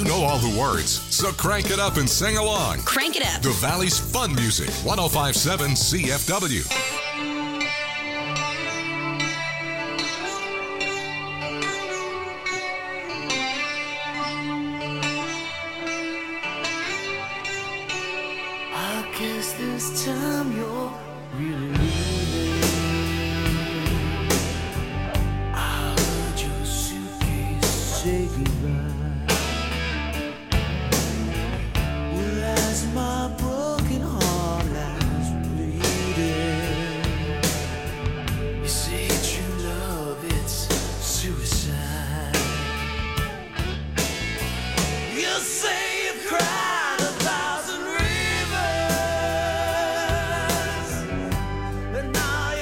You know all the words, so crank it up and sing along. Crank it up. The Valley's fun music, 105.7 CFW. I guess this time you're really leaving. I heard your suitcase say goodbye. Well, as my broken heart lies bleeding, you say true love, it's suicide. You say you've cried 1,000 rivers, and now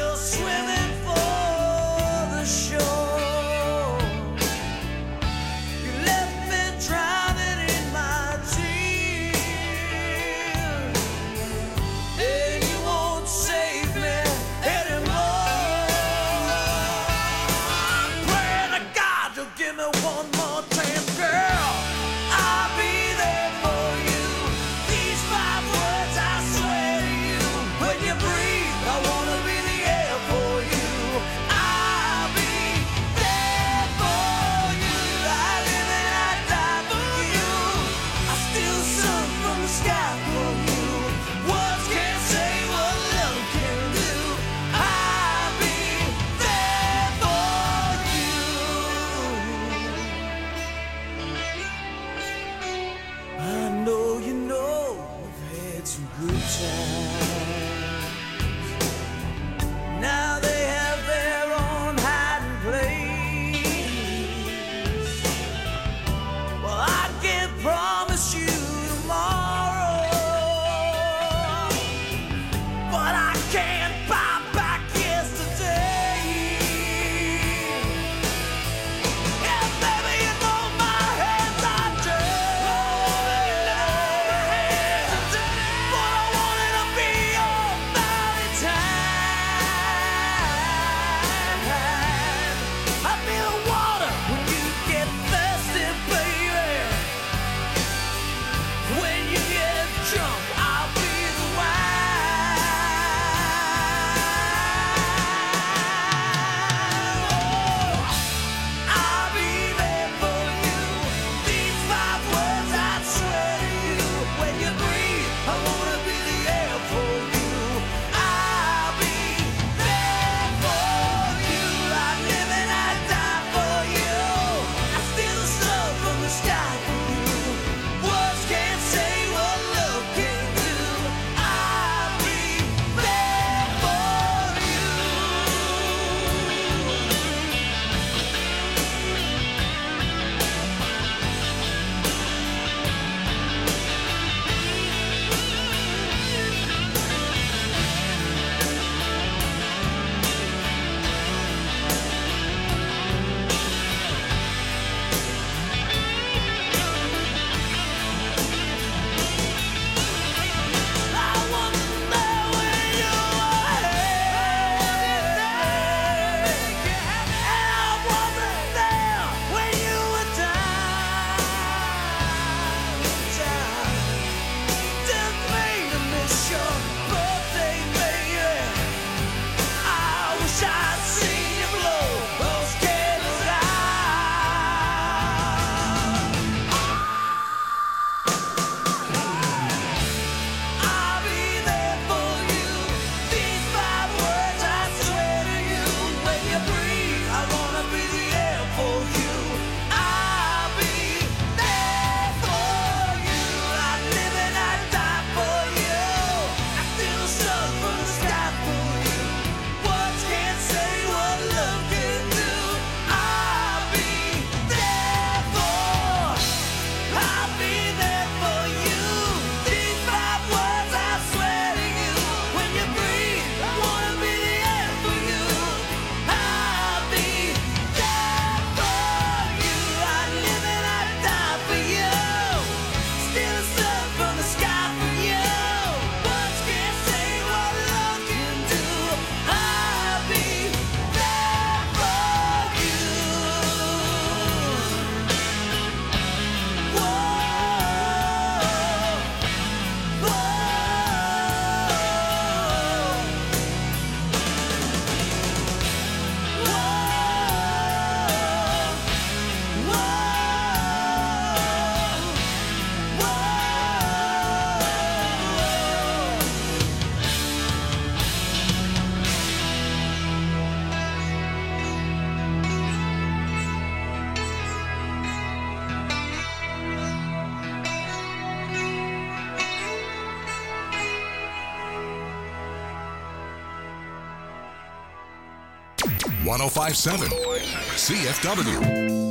1057 CFW.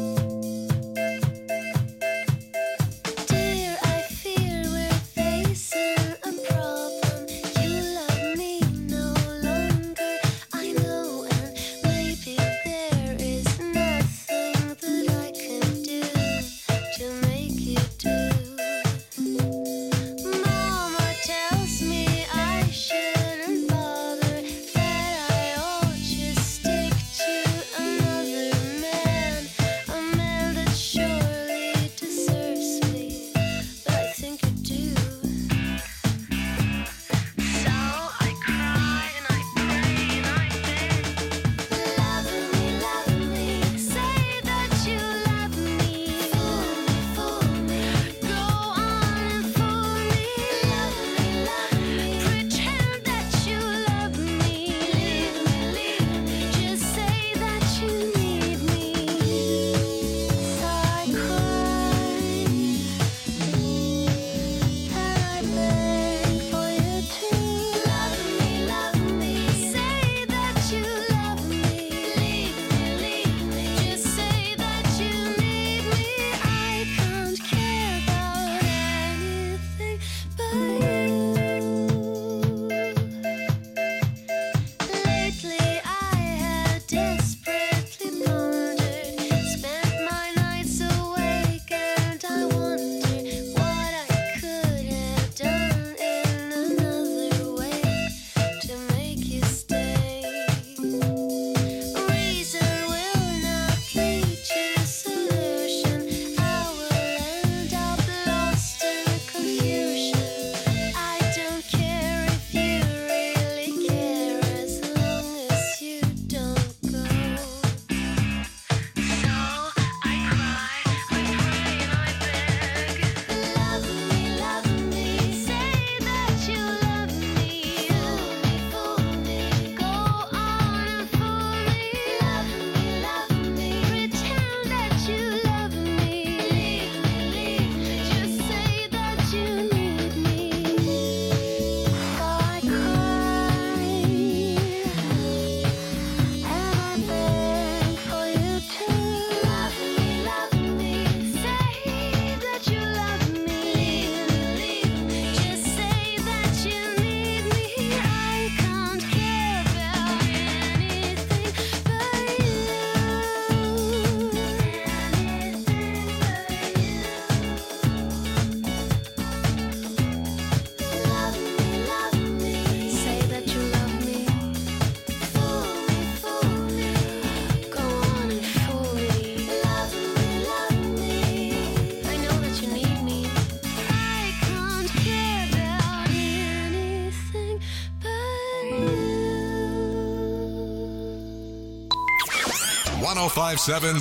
Oh five seven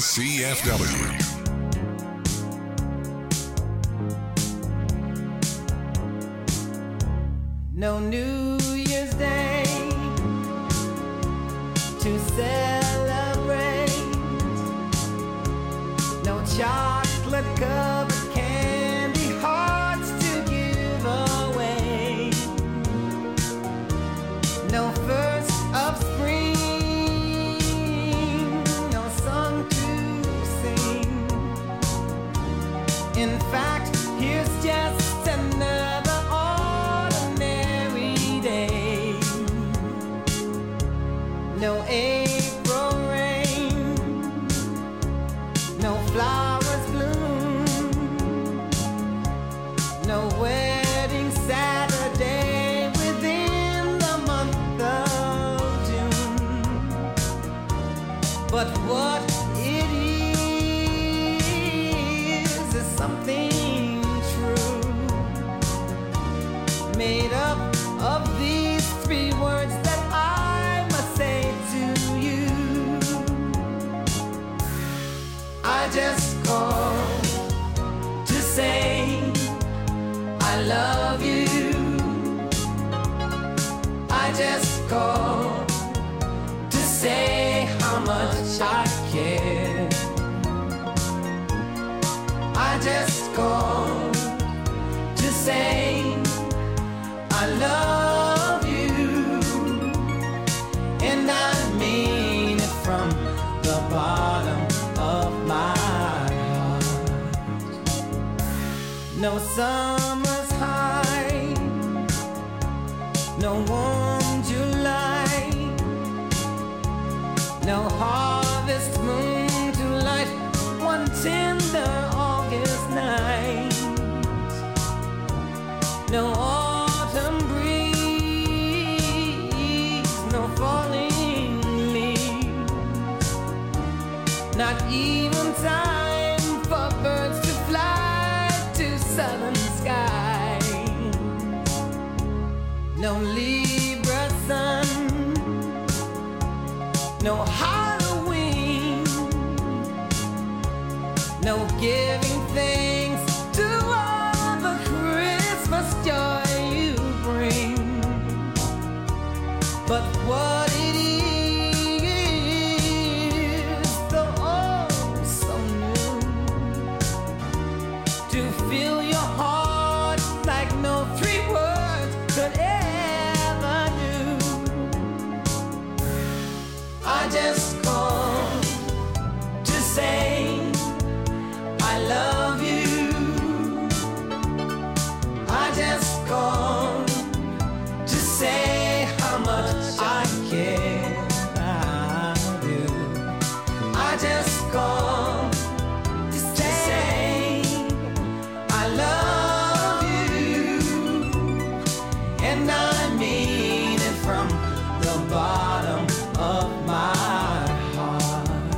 CFW. No New Year's Day to celebrate. No chocolate covered candy hearts to give away. No first of spring. No song to sing. In fact, here's just another no April rain, no flowers bloom, no wedding Saturday within the month of June. But what it is something true, made up of these three words that I must say to you. I just called to say I love you. I just called to say how much I care. I just called to say I love you, and I mean it summer's high, no warm July, no harvest moon to light one tender August night, no autumn breeze, no falling leaves, not even time for birds to fly to southern skies, no Libra sun, no Halloween, no giving thanks to all the Christmas joy you bring. But what it is, though oh so new, to fill your heart like no three words could ever do. I just called to say I love you. I just called to say how much I care. I do. I just called to say I love you, and I mean it from the bottom of my heart.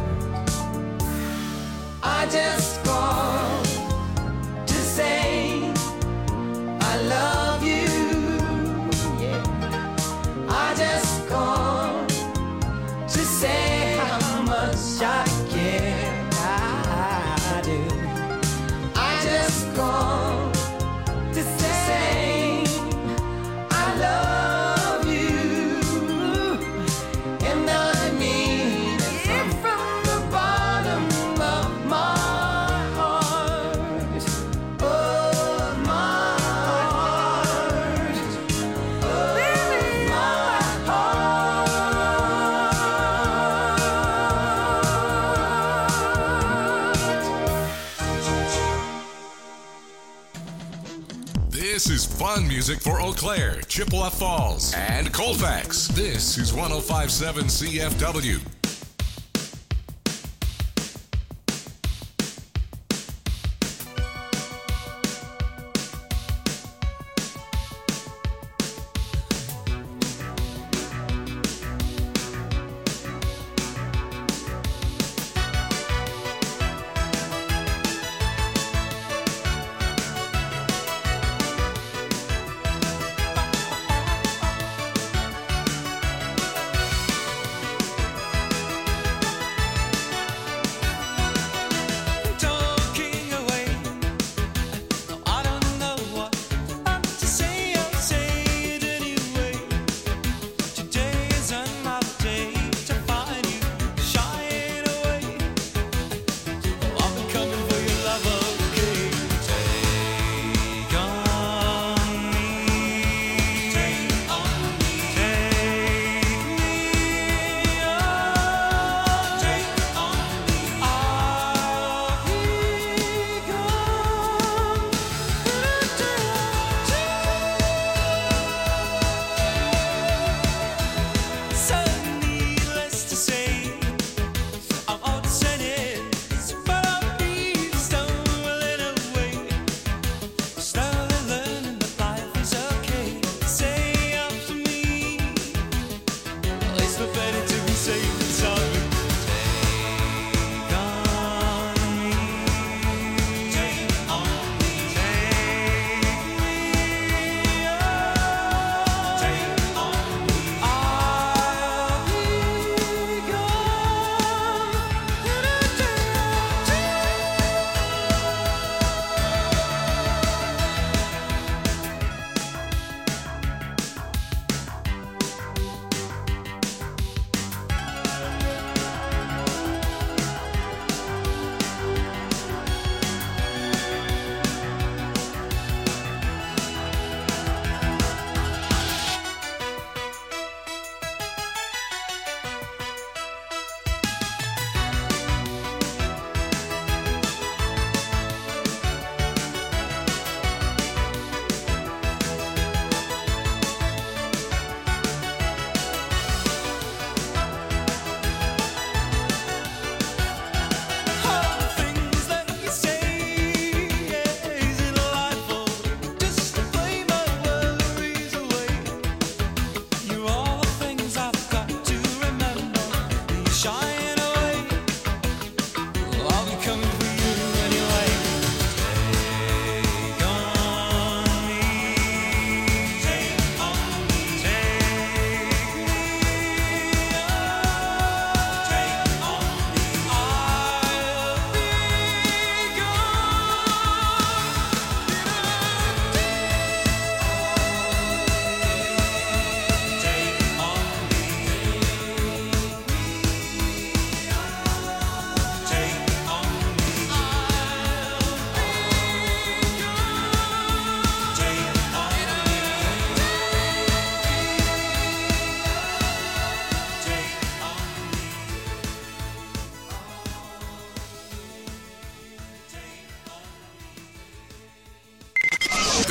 I just called to say I love you. Yeah. I just called to say how much I care. I do. I just called to say I love you, and I mean it from the bottom of my heart. Oh, my heart. Oh, my heart. This is fun music for Eau Claire, Chippewa Falls, and Colfax. This is 105.7 CFW.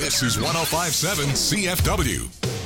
This is 105.7 CFW.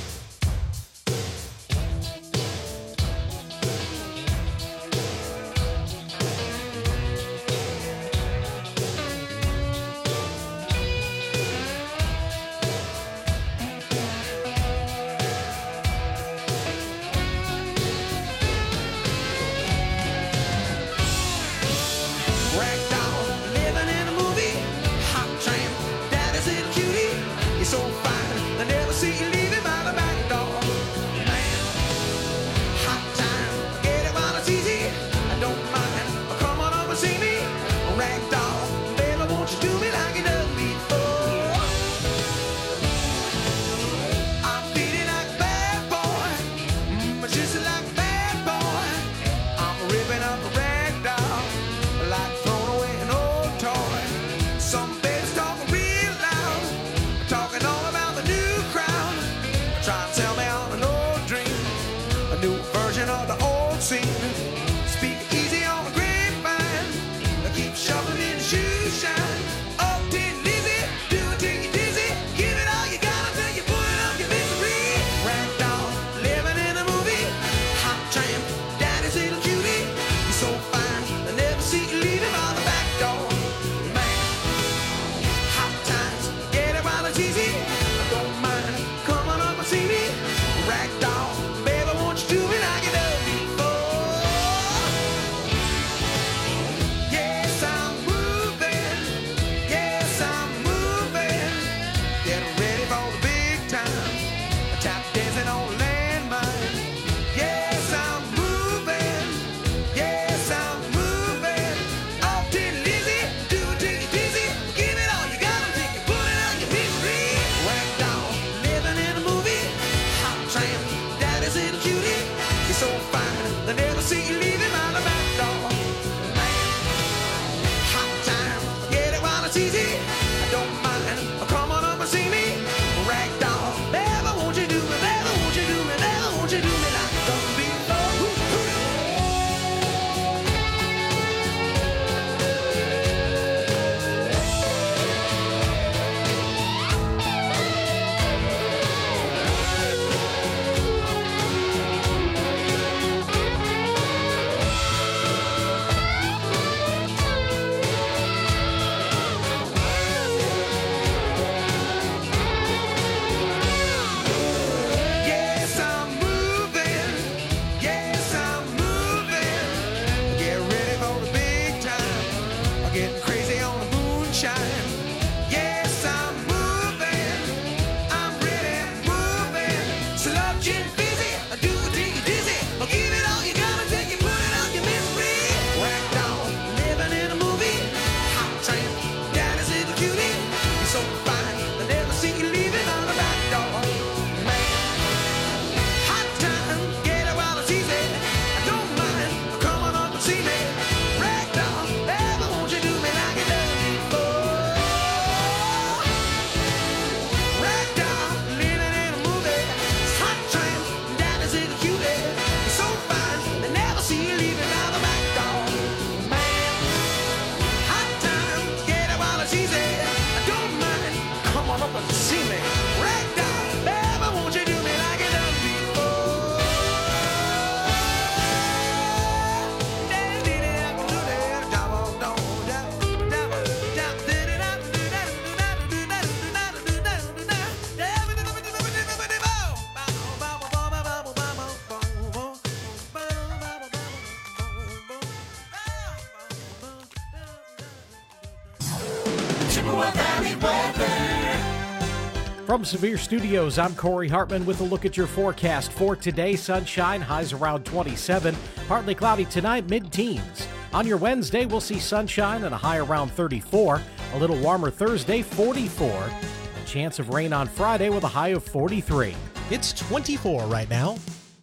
From Severe Studios, I'm Corey Hartman with a look at your forecast for today. Sunshine, highs around 27. Partly cloudy tonight, mid-teens. On your Wednesday, we'll see sunshine and a high around 34. A little warmer Thursday, 44. A chance of rain on Friday with a high of 43. It's 24 right now.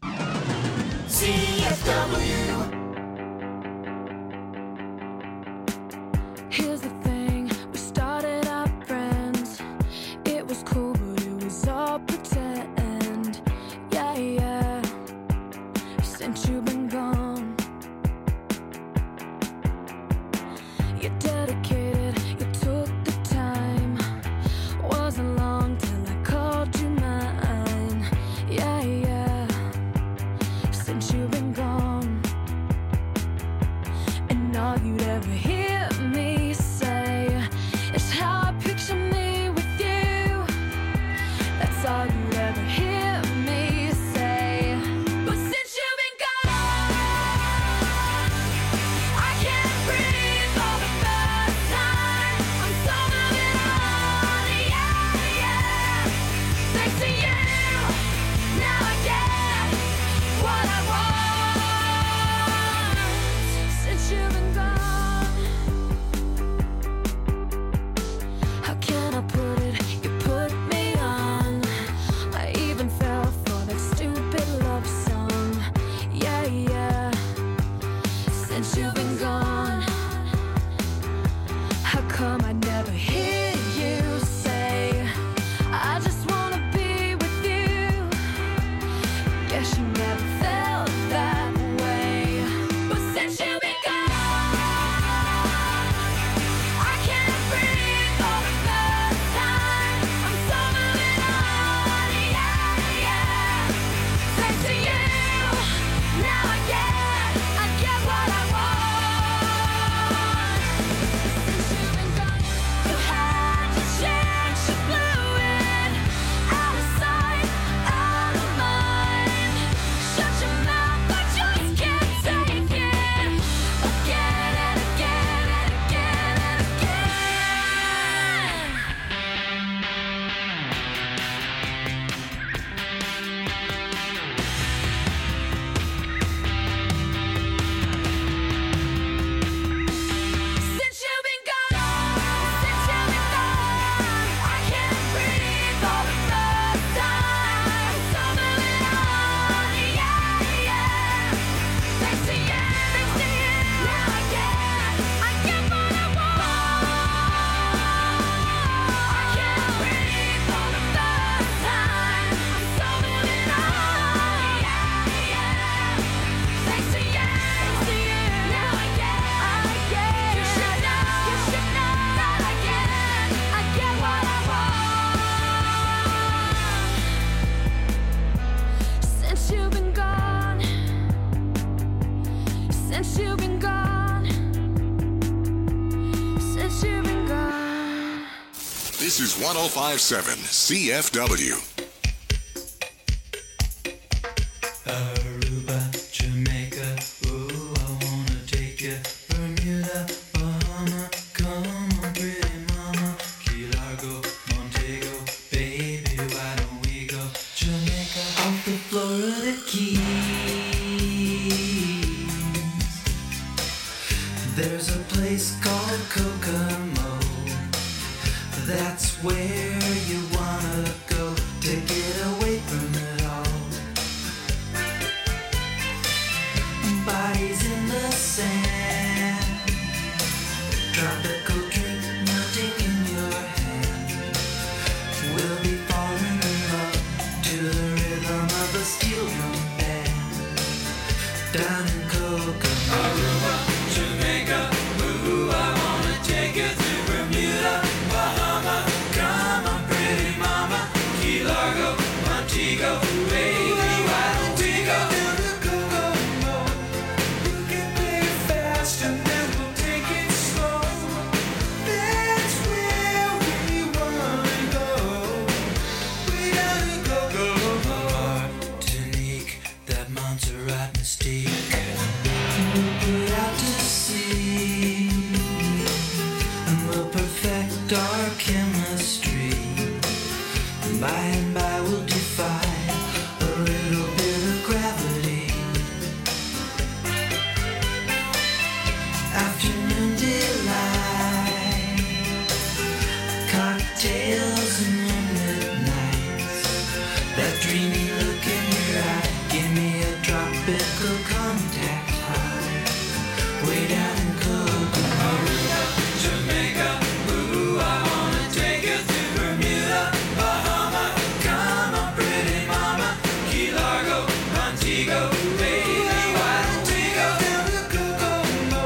CFW. Here's the thing, we started out friends. It was cool, but it was all pretend. Yeah, yeah. Since you've been gone, you're dedicated, you took the time. Wasn't long This is 105.7 CFW. Aruba, Jamaica, ooh, I wanna take you. Bermuda, Bahama, come on, pretty mama. Key Largo, Montego, baby, why don't we go? Jamaica, off the Florida Keys. There's a place called Kokomo. That's where you wanna go to get away from it all. Bodies in the sand, tropical drink melting in your hand. We'll be falling in love to the rhythm of a steel drum band. Down in Kokomo, Aruba, Jamaica, ooh, I wanna take you to Bermuda, Bahama, come on, pretty mama, Key Largo, Montego, baby, why don't we go? And then we'll take it slow. That's where we wanna go. We gotta go. Martinique, that Montserrat mystique. We'll put out to sea, and we'll perfect our chemistry. By and by we'll defy a little bit of gravity. Afternoon delight, cocktails and moonlit nights. That dreamy look in your eye, give me a tropical contact high. Way down in Kokomo, Aruba, Jamaica, ooh, I wanna take you to Bermuda, Bahama, come on, pretty mama, Key Largo, Montego, baby, why don't we go down to Kokomo?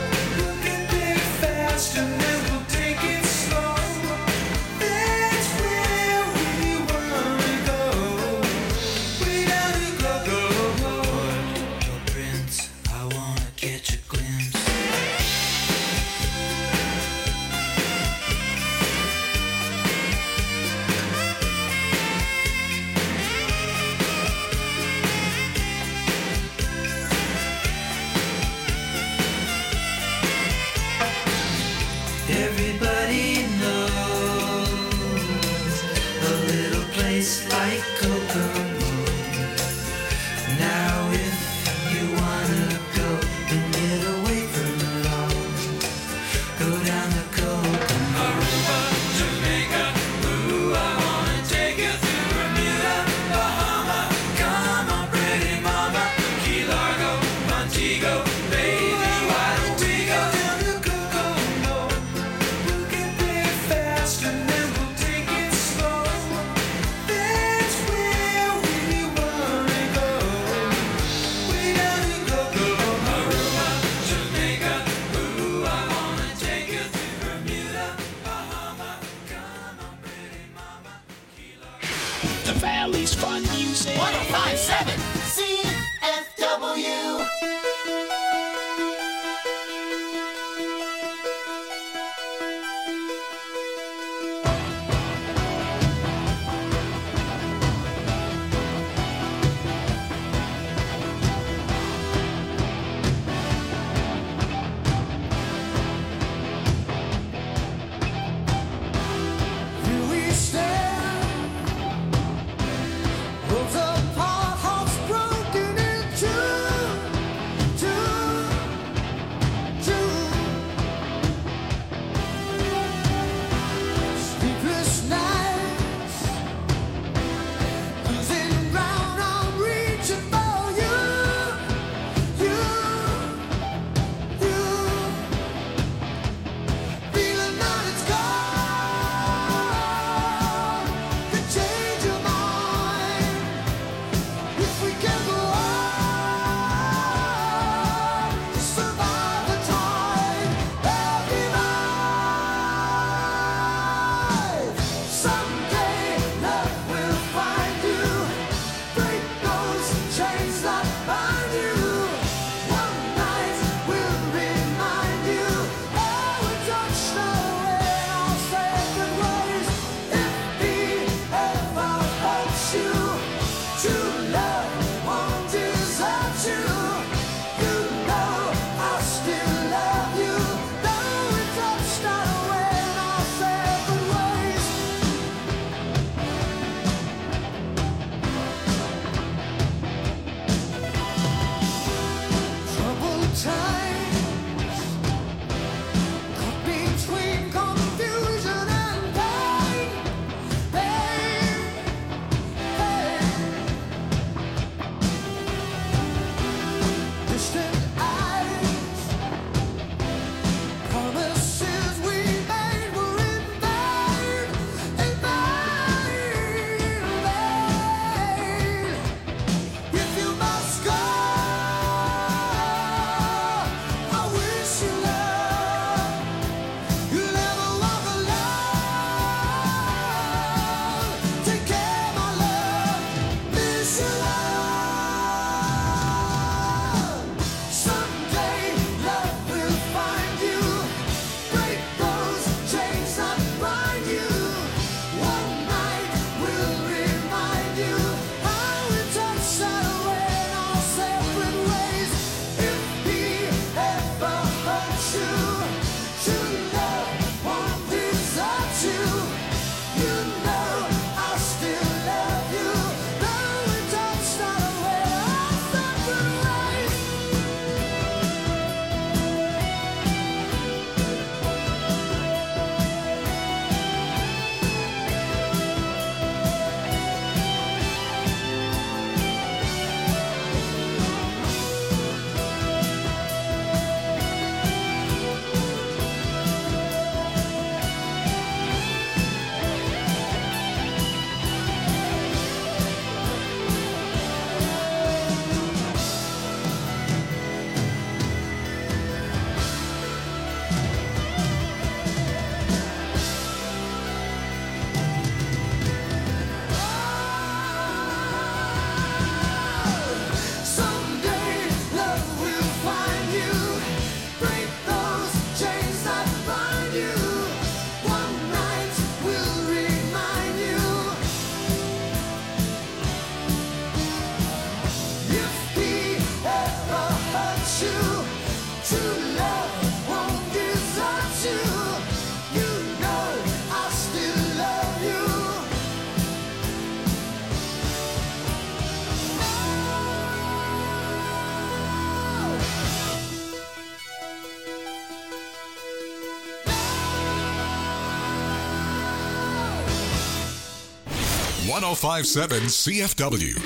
And then we'll take it slow. That's where we wanna go. We gotta go. Port-au-Prince, I wanna catch a glimpse. Everybody knows a little place like Kokomo. Now if you wanna go and get away from it all, go down to Kokomo. Aruba, Jamaica, ooh, I wanna take you to Bermuda, Bahama, come on, pretty mama, Key Largo, Montego, baby, why don't we go down to Kokomo? We'll get there fast and then we'll take it slow. That's where we wanna go. We gotta go. Aruba, Jamaica, ooh, I wanna take you to Bermuda, Bahama, come on, pretty mama, Key Largo. The Valley's fun music. 105.7 CFW. Here we stand, worlds apart, hearts broken in two. 1057 CFW.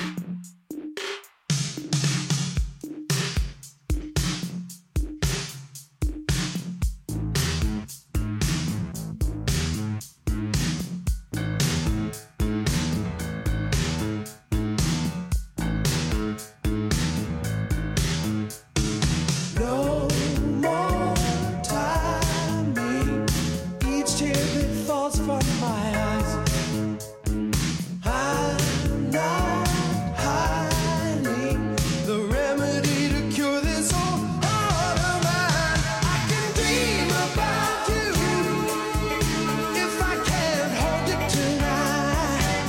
No more timing. Each tear that falls from my eyes. I'm not hiding the remedy to cure this whole heart of mine. I can dream about you if I can't hold it tonight.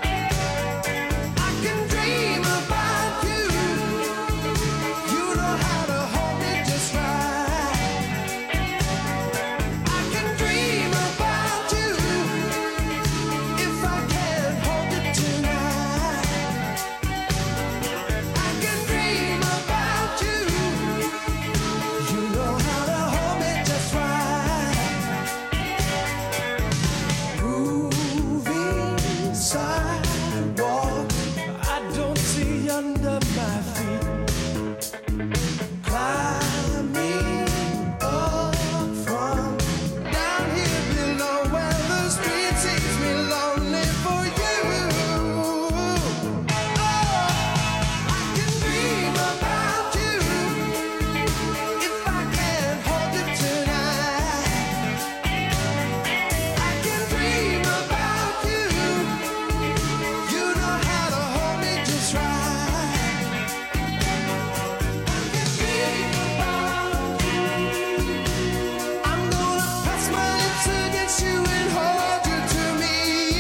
I can dream about you. You know how to hold it just right. I can dream about you if I can't hold it tonight. I can dream about you. You know how to hold me just right. Moving sidewalk, I don't see under my feet. Climbing up from down here below where the street sees me lonely for you. Oh, I can dream about you if I can't hold it tonight. I can dream about you. You know how to hold me just right. I'm gonna press my lips against you and hold you to me.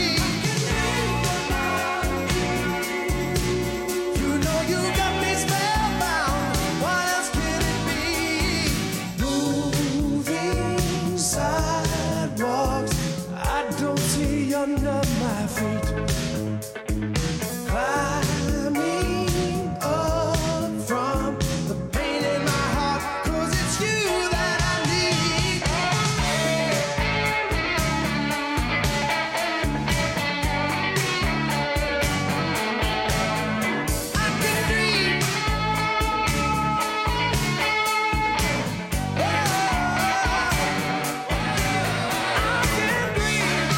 You know you got me spellbound. What else can it be? Moving sidewalks, I don't see under my feet. Climbing up from the pain in my heart, 'cause it's you that I need. I can dream. I can dream.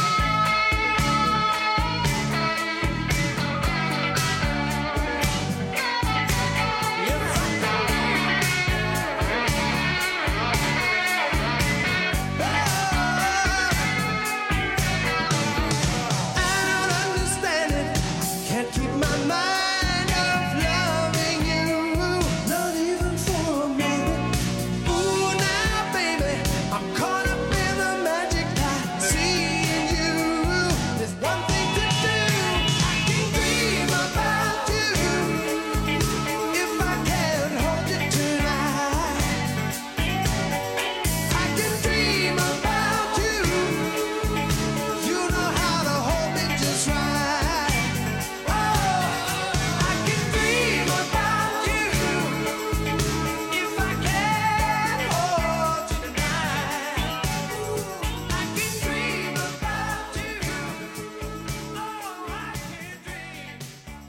I don't understand it. Can't keep my mind off loving you, not even for a minute. Ooh, now, baby, I'm caught up in the magic light, seeing you. There's one thing to do. I can dream about you if I can't hold it tonight. I can dream about you. You know how to hold me just right. Oh, I can dream about you if I can't hold you tonight. I can dream about you. Oh, I can dream.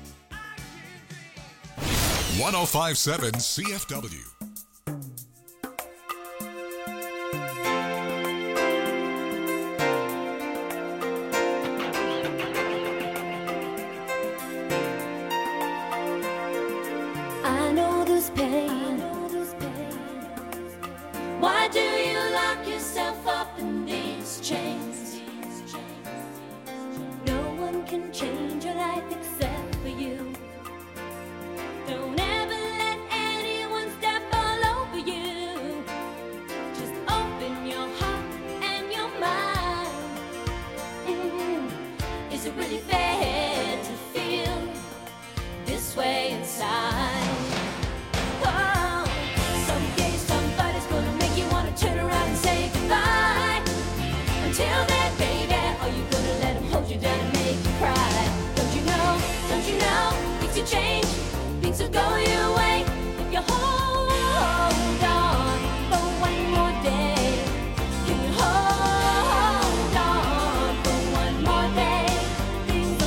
1057 CFW. I know this pain. Why do you lock yourself up in these chains? No one can change your life except for you. Don't ever let anyone step all over you. Just open your heart and your mind. Is it really fair to feel this way inside? Oh, someday somebody's gonna make you wanna turn around and say goodbye. Until then, baby, are you gonna let him hold you down and make you cry? Don't you know, things will change, things will go your way if you hold on for one more day. If you hold on for one more day, things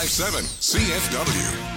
1057 CFW.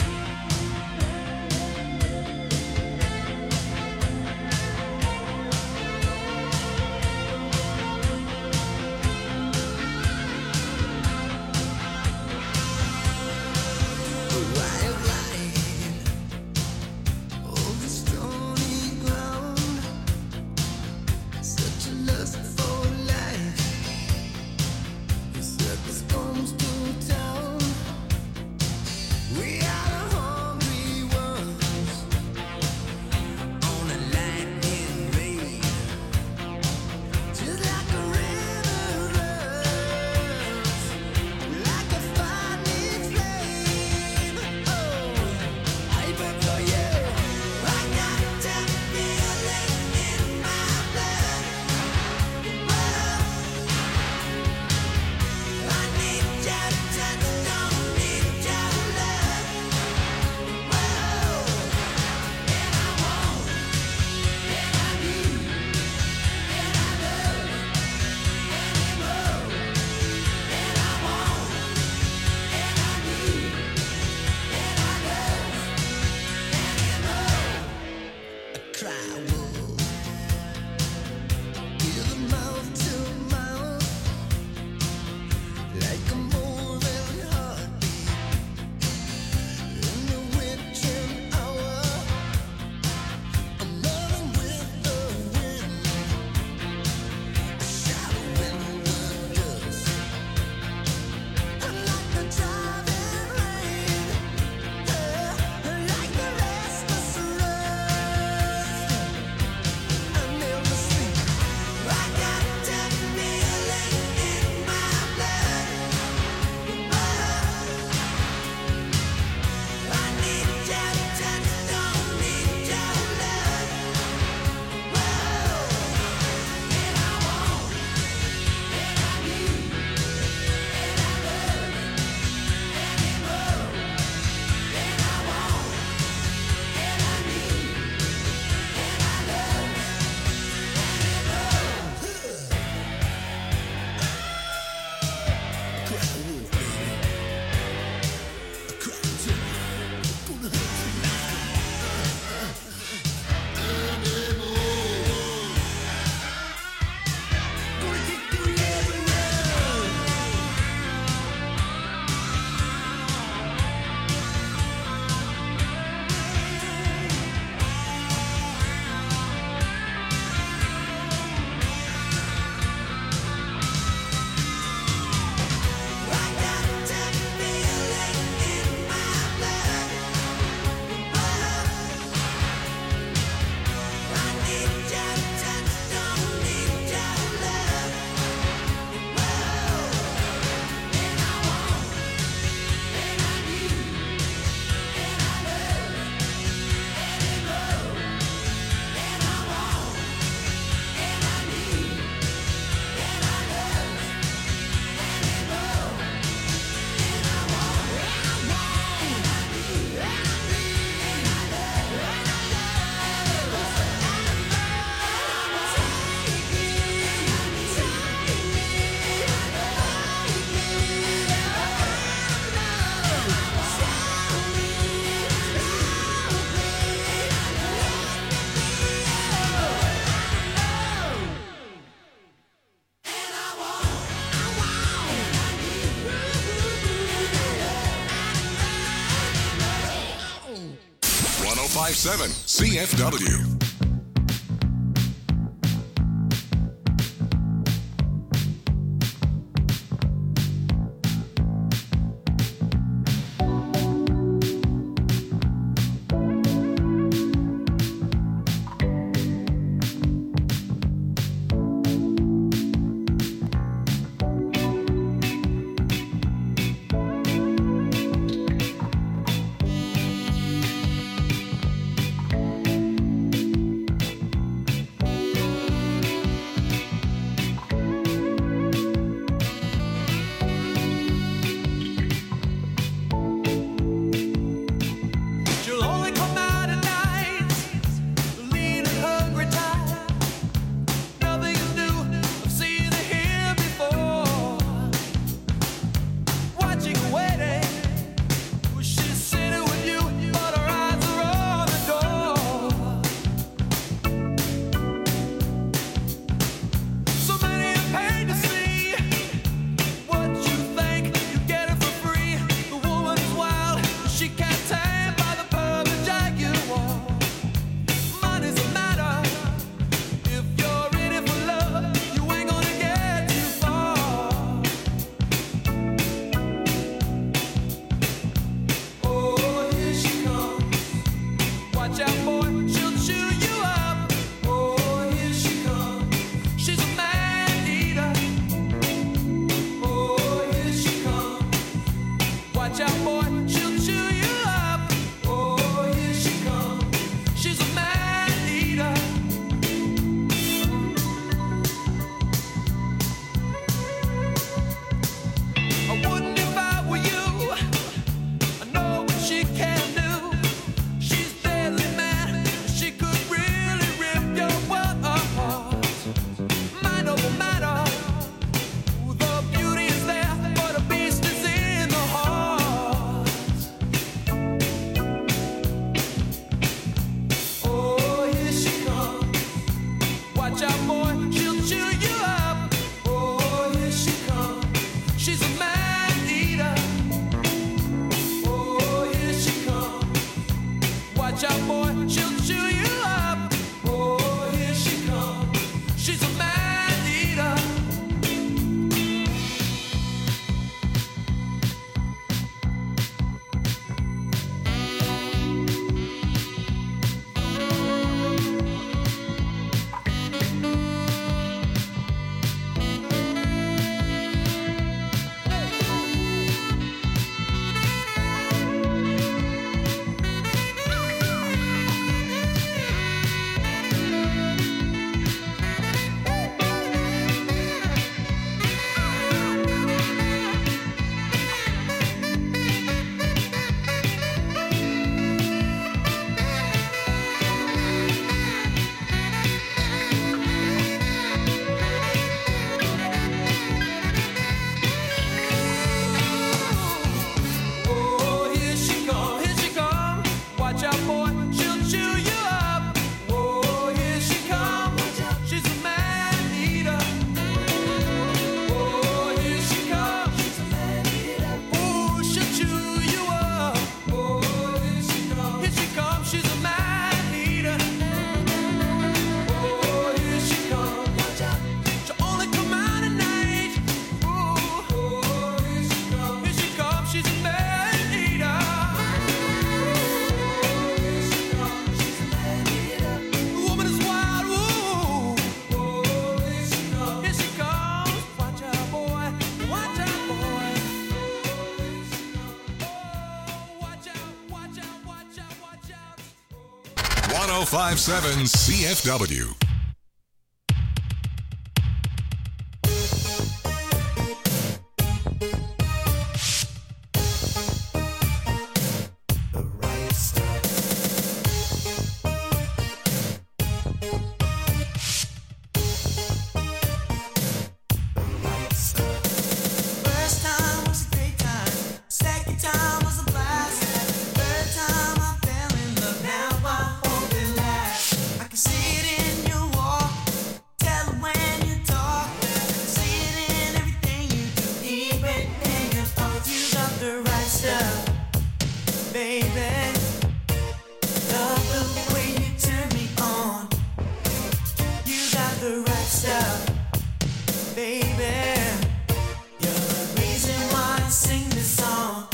CFW. 1057 CFW. First time was a great time. Second time was a blast. Third time I fell in love. Now I hope it lasts. I can see it in your walk. Tell it when you talk. I can see it in everything you do. Even in your thoughts, you got the right stuff, baby. Love the way you turn me on. You got the right stuff, baby. You're the reason why I sing this song.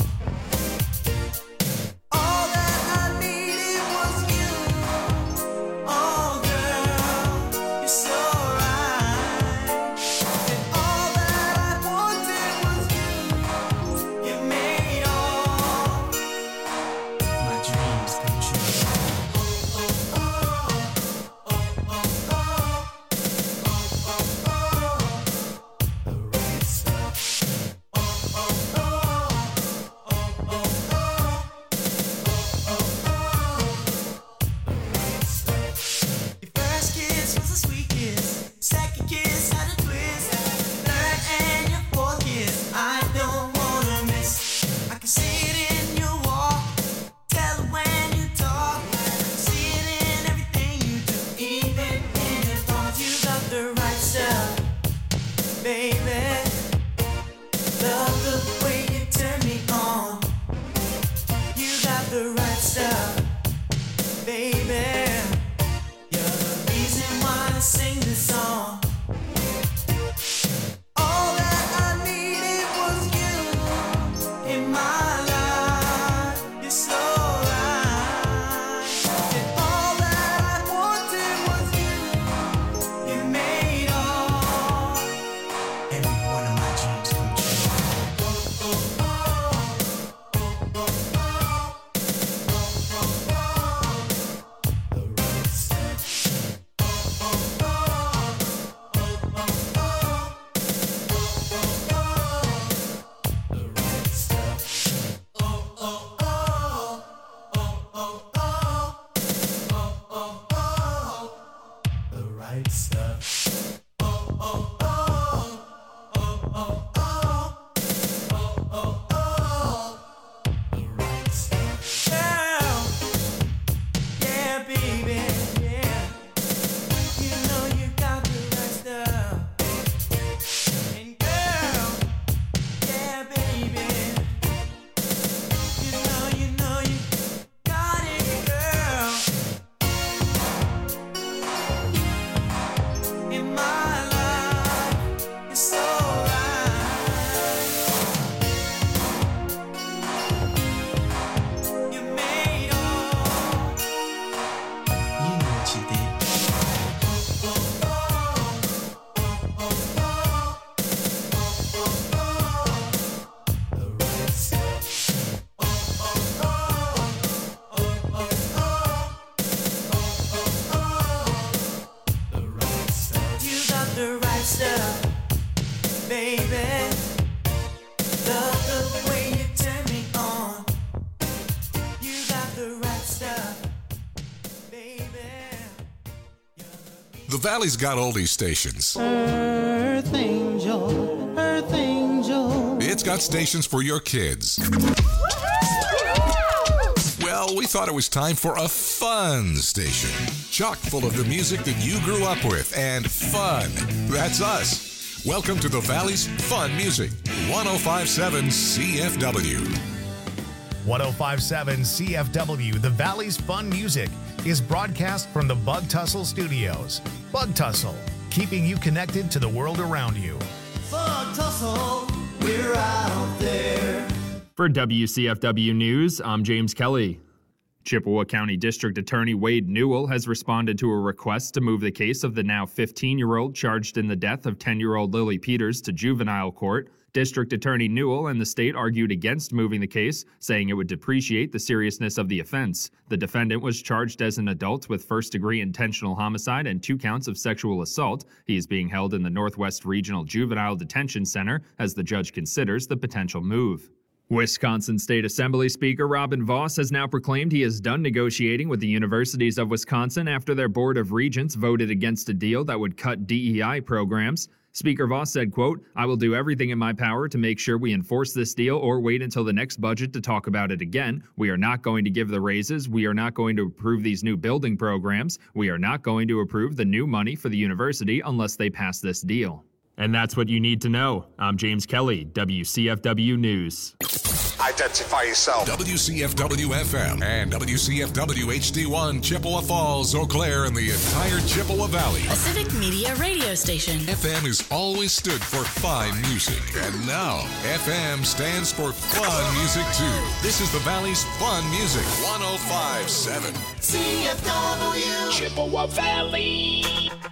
All that I needed was you. Oh, girl, you're so right. And all that I wanted was you. You made all my dreams come true. The right stuff. Your first kiss was a sweet kiss. Second kiss had a twist. Third and your fourth kiss, I don't wanna miss. I can see it in your walk. Tell it when you talk. See it in everything you do. Even in your thoughts, you got the right stuff, baby. Love the way you turn me on. You got the right stuff, baby. You're the reason why I sing this song. All that I needed was you in my life. You're so right. And all that I wanted was you. You made all every one of my dreams come true. The right stuff. The right stuff. The right stuff. The right stuff. Girl, yeah, baby, yeah. You know you got the right stuff. And girl, yeah, baby. You know you got it, girl. In my life, you're so right. You made all. You know what you did. The right stuff. The right stuff. You got the right stuff, baby. Love the way you turn me on. You got the right stuff, baby. The Valley's got oldie stations. Earth angel, earth angel. It's got stations for your kids. Well, we thought it was time for a fun station. Chock full of the music that you grew up with and fun. That's us. Welcome to the Valley's Fun Music. 1057 CFW. 1057 CFW, the Valley's Fun Music, is broadcast from the Bug Tussle Studios. Bug Tussle, keeping you connected to the world around you. Bug tussle, we're out there. For WCFW News, I'm James Kelly. Chippewa County District Attorney Wade Newell has responded to a request to move the case of the now 15-year-old charged in the death of 10-year-old Lily Peters to juvenile court. District Attorney Newell and the state argued against moving the case, saying it would depreciate the seriousness of the offense. The defendant was charged as an adult with first-degree intentional homicide and 2 counts of sexual assault. He is being held in the Northwest Regional Juvenile Detention Center as the judge considers the potential move. Wisconsin State Assembly Speaker Robin Vos has now proclaimed he is done negotiating with the universities of Wisconsin after their Board of Regents voted against a deal that would cut DEI programs. Speaker Vos said, quote, "I will do everything in my power to make sure we enforce this deal or wait until the next budget to talk about it again. We are not going to give the raises. We are not going to approve these new building programs. We are not going to approve the new money for the university unless they pass this deal." And that's what you need to know. I'm James Kelly, WCFW News. Identify yourself. WCFW-FM and WCFW-HD1, Chippewa Falls, Eau Claire, and the entire Chippewa Valley. A civic media radio station. FM has always stood for fine music. And now, FM stands for fun music, too. This is the Valley's Fun Music, 105.7. CFW. Chippewa Valley.